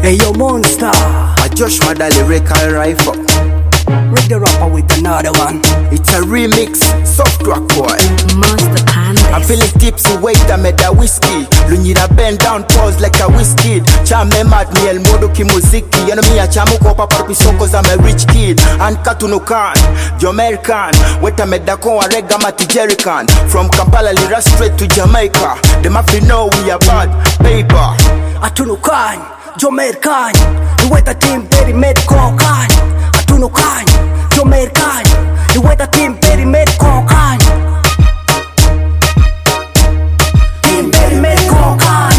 Hey yo monster, A Josh Mada lyrical rifle. Rick the rapper with another one. It's a remix, soft rock boy. Master I'm feeling tipsy, wait I made a whiskey. Lunyira bend down, pause like a whiskey. Chame mad ni el modo ki muziki. You know me a chamu ko papa piso cause I'm a rich kid. And katunukan, Jamaican. Wait I made a ko a rega mati jerrycan. From Kampala lira straight to Jamaica. Them have to know we are bad, paper. Atunukan, Jamaican. You wait a team very made kokan. Atunukan, Jamaican. You wait a team very made kokan. Team very made kokan.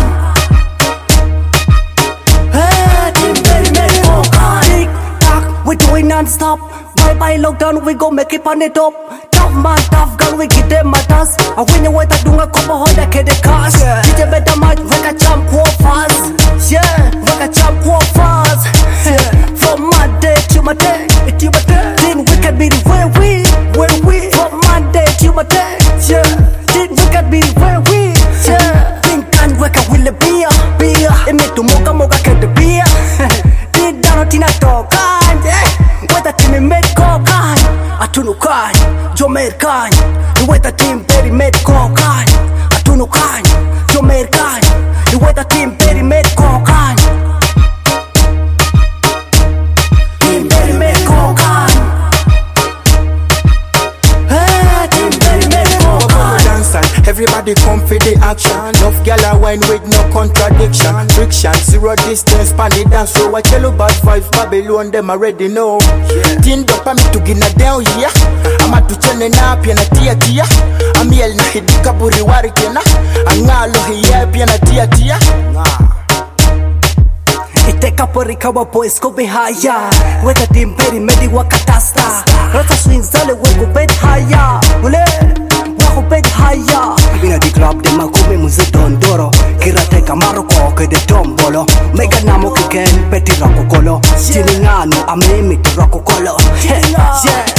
Hey, team very made kokan. Tick tock, we doing non-stop. Bye-bye lockdown, we gon' make it on the top. Tough man, tough gun, we get them at us. And when you wait a dunga kopa hoda ke de cash. DJ better match, weka champ war fast. Yeah, weka champ war fast. From Monday to my day, to my day. Then we can be where we. From Monday to my day, yeah. Then we can be where we, yeah. Think and weka will beer. Eme tu moka ke de beer. Did down tina tokan, yeah. Weta team made kokan. Atunukan, Jamaican. You wait a team very made kokan. Atunukan, Jamaican. You wait a team very made kokan. Team very made kokan. Hey, team very made kokan. Dance and everybody come for the action. Enough gala wine with no contradiction. Friction, zero distance, pan the dance. So I tell you bad vibes, Babylon, them already know. Tin dopa me to gina down here. Ama tu chene na pia na tia. Amiel na hidika buri wari kena. Angalo hiya pia na tia. Iteka porika wa boys ko behaya. Weta team very medi wakatasta. Rata swings dale weko bed haya. Ule wako bed haya. Ina di club de makumi muze dondoro. Kira teka maroko ke de tombolo. Mega namo kiken peti rako kolo. Chini ngano amimi rako kolo. Yeah.